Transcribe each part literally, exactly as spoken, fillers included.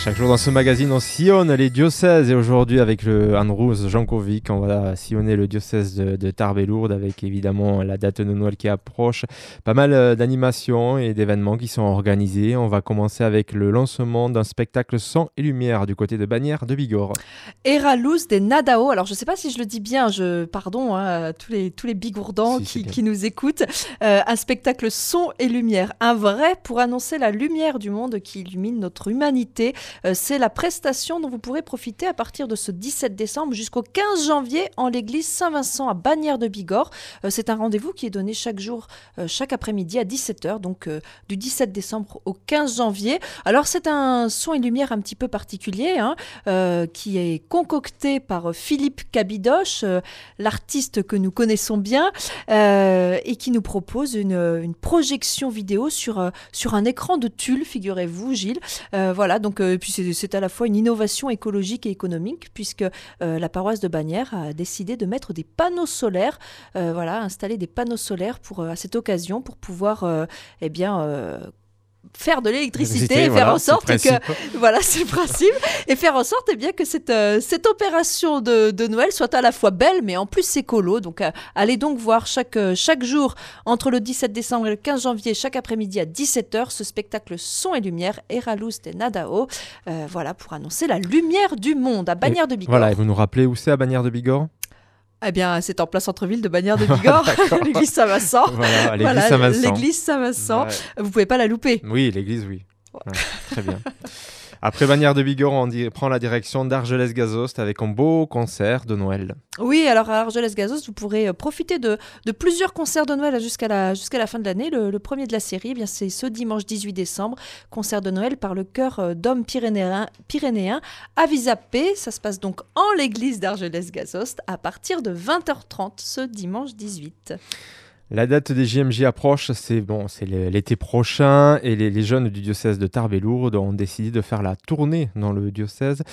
Chaque jour dans ce magazine, on sillonne les diocèses et aujourd'hui avec le Andrus Jankovic, on va sillonner le diocèse de, de Tarbes-et-Lourdes avec évidemment la date de Noël qui approche. Pas mal euh, d'animations et d'événements qui sont organisés. On va commencer avec le lancement d'un spectacle son et lumière du côté de Bagnères de Bigorre. Era Luz de Nadao, alors je ne sais pas si je le dis bien, je, pardon hein, à tous les, tous les bigourdans Si, qui, qui nous écoutent. Euh, un spectacle son et lumière, un vrai pour annoncer la lumière du monde qui illumine notre humanité. Euh, c'est la prestation dont vous pourrez profiter à partir de ce dix-sept décembre jusqu'au quinze janvier en l'église Saint-Vincent à Bagnères de Bigorre. Euh, c'est un rendez-vous qui est donné chaque jour, euh, chaque après-midi à dix-sept heures, donc euh, du dix-sept décembre au quinze janvier. Alors c'est un son et lumière un petit peu particulier, hein, euh, qui est concocté par Philippe Cabidoche, euh, l'artiste que nous connaissons bien, euh, et qui nous propose une, une projection vidéo sur, euh, sur un écran de tulle, figurez-vous, Gilles. Euh, voilà, donc euh, puis c'est, c'est à la fois une innovation écologique et économique, puisque euh, la paroisse de Bagnères a décidé de mettre des panneaux solaires, euh, voilà, installer des panneaux solaires pour, euh, à cette occasion pour pouvoir euh, eh bien, euh, faire de l'électricité et faire voilà, en sorte c'est que voilà c'est le principe et faire en sorte eh bien que cette euh, cette opération de, de Noël soit à la fois belle mais en plus écolo. Donc euh, allez donc voir chaque euh, chaque jour entre le dix-sept décembre et le quinze janvier, chaque après-midi à dix-sept heures, ce spectacle son et lumière Era Luz de Nadao, euh, voilà, pour annoncer la lumière du monde à Bagnères de Bigorre. Voilà, et vous nous rappelez où c'est à Bagnères de Bigorre? Eh bien, c'est en plein centre-ville de Bagnères de Bigorre, l'église Saint-Vincent. Voilà, l'église Voilà, Saint-Vincent. l'église Saint-Vincent. Ouais. Vous pouvez pas la louper. Oui, l'église, oui. Ouais, très bien. Après Bagnères de Bigorre, on di- prend la direction d'Argelès-Gazost avec un beau concert de Noël. Oui, alors à Argelès-Gazost, vous pourrez euh, profiter de, de plusieurs concerts de Noël jusqu'à la, jusqu'à la fin de l'année. Le, le premier de la série, eh bien, c'est ce dimanche dix-huit décembre, concert de Noël par le chœur euh, d'hommes pyrénéens, pyrénéens à Visapé. Ça se passe donc en l'église d'Argelès-Gazost à partir de vingt heures trente ce dimanche dix-huit. La date des J M J approche, c'est bon, c'est le- l'été prochain et les, les jeunes du diocèse de Tarbes-et-Lourdes ont décidé de faire la tournée dans le diocèse.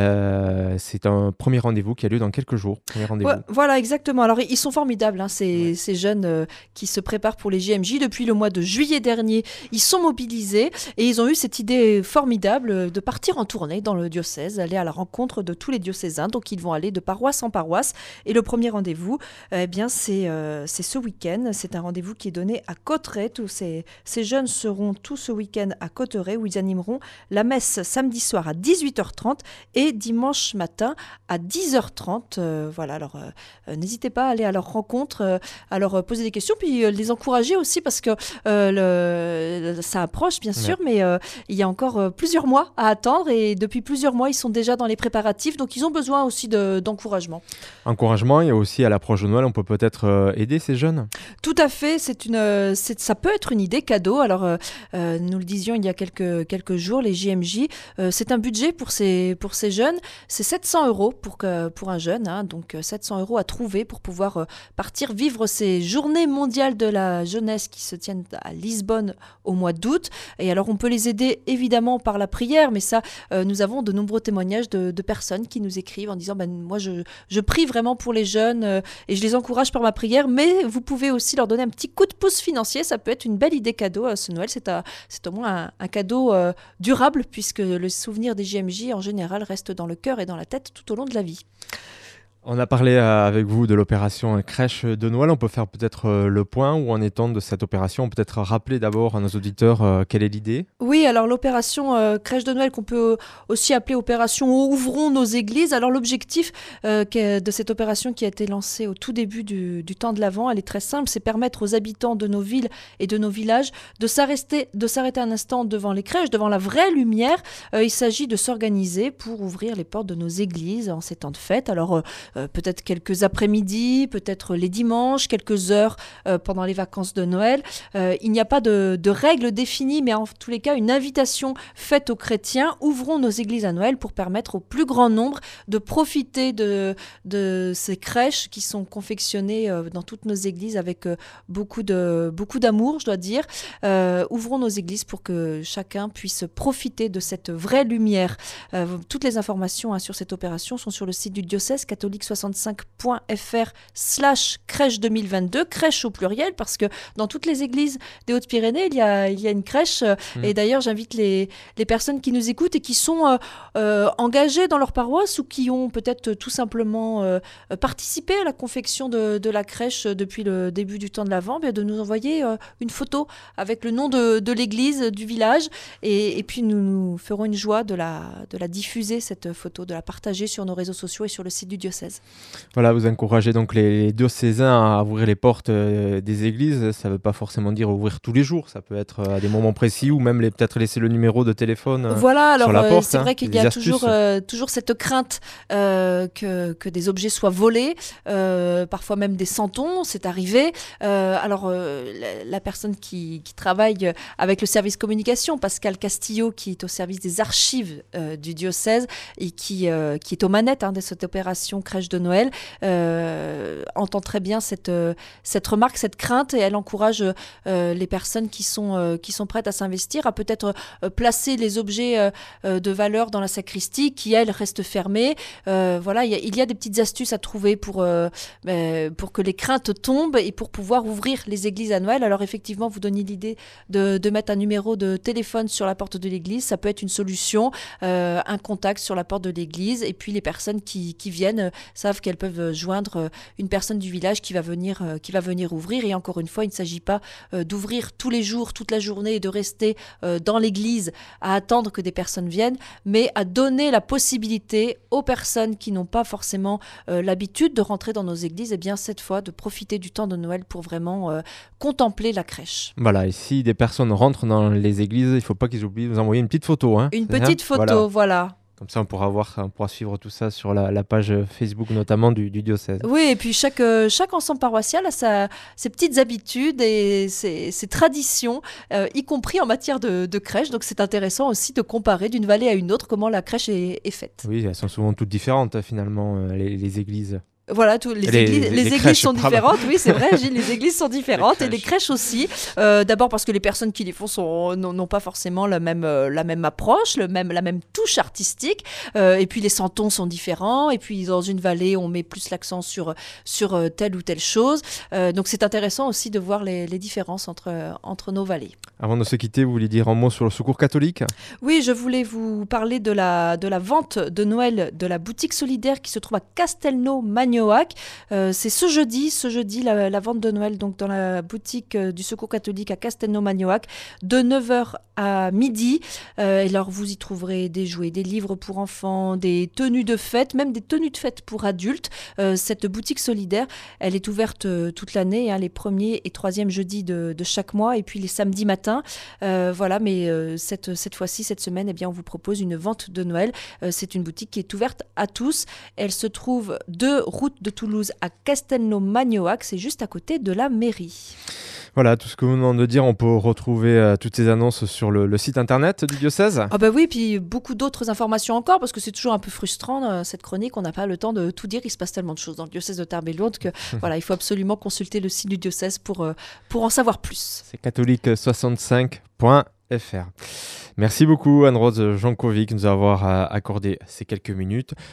Euh, c'est un premier rendez-vous qui a lieu dans quelques jours. Premier rendez-vous. Ouais, voilà, exactement. Alors, ils sont formidables, hein, ces, Ouais. ces jeunes euh, qui se préparent pour les J M J depuis le mois de juillet dernier. Ils sont mobilisés et ils ont eu cette idée formidable euh, de partir en tournée dans le diocèse, aller à la rencontre de tous les diocésains. Donc, ils vont aller de paroisse en paroisse. Et le premier rendez-vous, euh, eh bien, c'est, euh, c'est ce week-end. C'est un rendez-vous qui est donné à Cotteret. Tous ces, ces jeunes seront tout ce week-end à Cotteret où ils animeront la messe samedi soir à dix-huit heures trente et dimanche matin à dix heures trente. Euh, voilà, alors euh, n'hésitez pas à aller à leur rencontre, euh, à leur poser des questions, puis euh, les encourager aussi parce que euh, le, ça approche bien sûr, ouais. mais euh, il y a encore euh, plusieurs mois à attendre et depuis plusieurs mois ils sont déjà dans les préparatifs, donc ils ont besoin aussi de, d'encouragement. Encouragement et aussi à l'approche de Noël, on peut peut-être euh, aider ces jeunes. Tout à fait, c'est une, c'est, ça peut être une idée cadeau. Alors euh, euh, nous le disions il y a quelques, quelques jours, les J M J, euh, c'est un budget pour ces, pour ces jeunes, c'est sept cents euros pour, que, pour un jeune, hein, donc sept cents euros à trouver pour pouvoir euh, partir vivre ces journées mondiales de la jeunesse qui se tiennent à Lisbonne au mois d'août. Et alors on peut les aider évidemment par la prière, mais ça, euh, nous avons de nombreux témoignages de, de personnes qui nous écrivent en disant ben, moi je, je prie vraiment pour les jeunes euh, et je les encourage par ma prière, mais vous pouvez aussi leur donner un petit coup de pouce financier, ça peut être une belle idée cadeau euh, ce Noël, c'est, un, c'est au moins un, un cadeau euh, durable puisque le souvenir des J M J en général reste dans le cœur et dans la tête tout au long de la vie. On a parlé euh, avec vous de l'opération crèche de Noël. On peut faire peut-être euh, le point où en étant de cette opération. On peut peut-être rappeler d'abord à nos auditeurs euh, quelle est l'idée. Oui, alors l'opération euh, crèche de Noël qu'on peut aussi appeler opération Ouvrons nos églises. Alors l'objectif euh, de cette opération qui a été lancée au tout début du, du temps de l'Avent, elle est très simple, c'est permettre aux habitants de nos villes et de nos villages de s'arrêter, de s'arrêter un instant devant les crèches, devant la vraie lumière. Euh, il s'agit de s'organiser pour ouvrir les portes de nos églises en ces temps de fête. Alors euh, Euh, peut-être quelques après-midi, peut-être les dimanches, quelques heures euh, pendant les vacances de Noël. Euh, il n'y a pas de, de règles définies, mais en tous les cas, une invitation faite aux chrétiens. Ouvrons nos églises à Noël pour permettre au plus grand nombre de profiter de, de ces crèches qui sont confectionnées euh, dans toutes nos églises avec euh, beaucoup, de, beaucoup d'amour, je dois dire. Euh, ouvrons nos églises pour que chacun puisse profiter de cette vraie lumière. Euh, toutes les informations hein, sur cette opération sont sur le site du diocèse catholique soixante-cinq point f r slash crèche deux mille vingt-deux, crèche au pluriel, parce que dans toutes les églises des Hautes-Pyrénées, il y a, il y a une crèche. Mmh. Et d'ailleurs, j'invite les, les personnes qui nous écoutent et qui sont euh, euh, engagées dans leur paroisse ou qui ont peut-être tout simplement euh, participé à la confection de, de la crèche depuis le début du temps de l'Avent, bien de nous envoyer euh, une photo avec le nom de, de l'église, du village. Et, et puis, nous, nous ferons une joie de la, de la diffuser, cette photo, de la partager sur nos réseaux sociaux et sur le site du diocèse. Voilà, vous encouragez donc les, les diocésains à ouvrir les portes euh, des églises. Ça ne veut pas forcément dire ouvrir tous les jours. Ça peut être à des moments précis ou même les, peut-être laisser le numéro de téléphone euh, voilà, alors, sur la porte. Euh, c'est hein, vrai qu'il y a toujours, euh, toujours cette crainte euh, que, que des objets soient volés, euh, parfois même des santons, c'est arrivé. Euh, alors, euh, la, la personne qui, qui travaille avec le service communication, Pascal Castillo, qui est au service des archives euh, du diocèse et qui, euh, qui est aux manettes hein, de cette opération crèche de Noël, euh, entend très bien cette, euh, cette remarque, cette crainte, et elle encourage euh, les personnes qui sont, euh, qui sont prêtes à s'investir, à peut-être euh, placer les objets euh, euh, de valeur dans la sacristie qui, elles, restent fermées. Euh, voilà, il y, a, il y a des petites astuces à trouver pour, euh, euh, pour que les craintes tombent et pour pouvoir ouvrir les églises à Noël. Alors effectivement, vous donnez l'idée de, de mettre un numéro de téléphone sur la porte de l'église, ça peut être une solution, euh, un contact sur la porte de l'église, et puis les personnes qui, qui viennent euh, savent qu'elles peuvent joindre euh, une personne du village qui va venir, euh, qui va venir ouvrir. Et encore une fois, il ne s'agit pas euh, d'ouvrir tous les jours, toute la journée et de rester euh, dans l'église à attendre que des personnes viennent, mais à donner la possibilité aux personnes qui n'ont pas forcément euh, l'habitude de rentrer dans nos églises, et bien cette fois de profiter du temps de Noël pour vraiment euh, contempler la crèche. Voilà, et si des personnes rentrent dans les églises, il ne faut pas qu'ils oublient de vous envoyer une petite photo. Hein, une petite hein photo, voilà. voilà. Comme ça, on pourra voir, on pourra suivre tout ça sur la, la page Facebook notamment du, du diocèse. Oui, et puis chaque, euh, chaque ensemble paroissial a sa, ses petites habitudes et ses, ses traditions, euh, y compris en matière de, de crèche. Donc c'est intéressant aussi de comparer d'une vallée à une autre comment la crèche est, est faite. Oui, elles sont souvent toutes différentes finalement, euh, les, les églises. Voilà, tout, les, les églises, les, les les églises sont pardon. différentes, oui c'est vrai Gilles, les églises sont différentes les et les crèches aussi, euh, d'abord parce que les personnes qui les font sont, n'ont pas forcément la même, euh, la même approche, le même, la même touche artistique, euh, et puis les santons sont différents, et puis dans une vallée on met plus l'accent sur, sur euh, telle ou telle chose, euh, donc c'est intéressant aussi de voir les, les différences entre, euh, entre nos vallées. Avant de se quitter, vous vouliez dire un mot sur le Secours catholique ? Oui, je voulais vous parler de la, de la vente de Noël de la boutique solidaire qui se trouve à Castelnau-Magnoac. Euh, c'est ce jeudi, ce jeudi la, la vente de Noël donc dans la boutique euh, du Secours catholique à Castelnau-Magnoac de neuf heures à midi. Euh, et alors vous y trouverez des jouets, des livres pour enfants, des tenues de fête, même des tenues de fête pour adultes. Euh, cette boutique solidaire, elle est ouverte euh, toute l'année, hein, les premiers et troisièmes jeudis de, de chaque mois et puis les samedis matins. Euh, voilà, mais euh, cette, cette fois-ci, cette semaine, eh bien, on vous propose une vente de Noël. Euh, c'est une boutique qui est ouverte à tous. Elle se trouve de route de Toulouse à Castelnau-Magnoac, c'est juste à côté de la mairie. Voilà, tout ce que vous venez de dire, on peut retrouver euh, toutes ces annonces sur le, le site internet du diocèse. Ah bah oui, puis beaucoup d'autres informations encore, parce que c'est toujours un peu frustrant, euh, cette chronique, on n'a pas le temps de tout dire, il se passe tellement de choses dans le diocèse de Tarbes et Lourdes que voilà, il faut absolument consulter le site du diocèse pour, euh, pour en savoir plus. C'est catholique soixante-cinq point f r. Merci beaucoup Anne-Rose Jankovic de nous avoir accordé ces quelques minutes.